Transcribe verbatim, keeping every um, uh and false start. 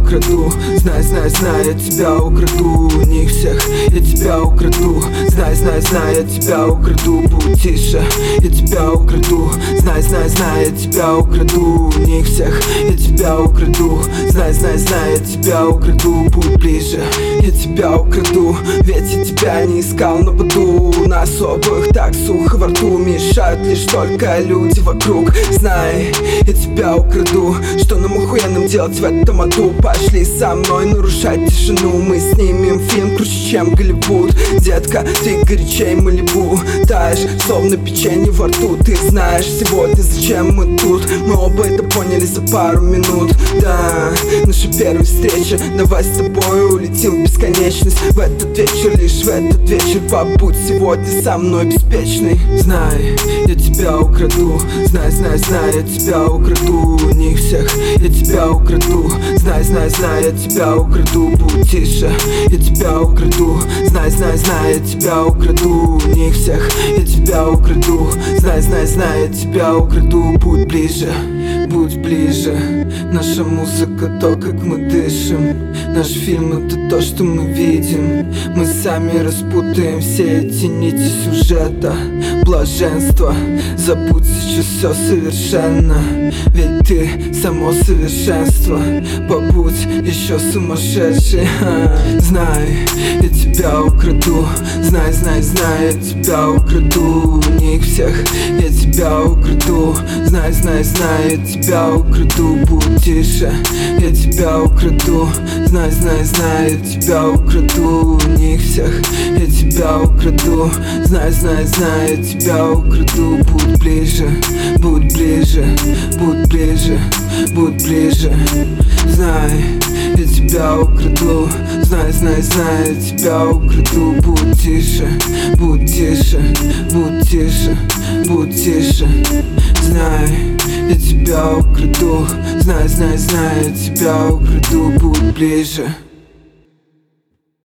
украду. Знай, знай, знай, я тебя украду. У них всех я тебя украду. Знай, знай, знай, я тебя украду. Будь тише, я тебя украду. Знай, знай, знай, я тебя украду. У них всех я тебя украду. Знай, знай, знай, я тебя украду. Будь ближе, я тебя украду. Ведь я тебя не искал на поду. У нас обоих так сухо во рту. Мешают лишь только люди вокруг. Знай, я тебя украду. Что нам охуенным делать в этом аду? Пошли со мной нарушать тишину. Мы снимем фильм круче, чем Голливуд. Детка, ты горячей Малибу. Таешь, словно печенье во рту. Ты знаешь сегодня, зачем мы тут. Мы оба это поняли за пару минут. Да, наша первая встреча. Давай с тобой улетим в бесконечность. В этот вечер, лишь в этот вечер побудь сегодня со мной беспечный. Знай, я тебя украду. Знай, знай, знай, я тебя украду. У них всех я тебя украду. Знай, знай, знай, я тебя украду. Будь тише, я тебя украду. Знай, знай, знай, я тебя украду. У них всех я тебя украду. Знай, знай, знай, я тебя украду. Будь ближе, будь ближе. Наша музыка, то, как мы дышим. Наш фильм — это то, что мы видим. Мы сами распутаем все эти нити сюжета. Блаженство, забудь сейчас все совершенно. Ведь ты само совершенство. Побудь еще сумасшедший. Знай, я тебя украду. Знай, знай, знай, я тебя украду. У них всех я тебя украду. Знай, знай, знай, я тебя украду. Будь тише, я тебя украду. Знай, знай, знай, я тебя украду. У них всех я тебя украду. Знай, знай, знай, я тебя украду. Будь ближе, будь ближе, будь ближе, будь ближе. Знай, я тебя украду. Знай, знай, знай, я тебя украду. Будь тише, будь тише, будь тише, будь тише. Знай, я тебя украду. Знай, знай, знай, я тебя украду. Будь ближе.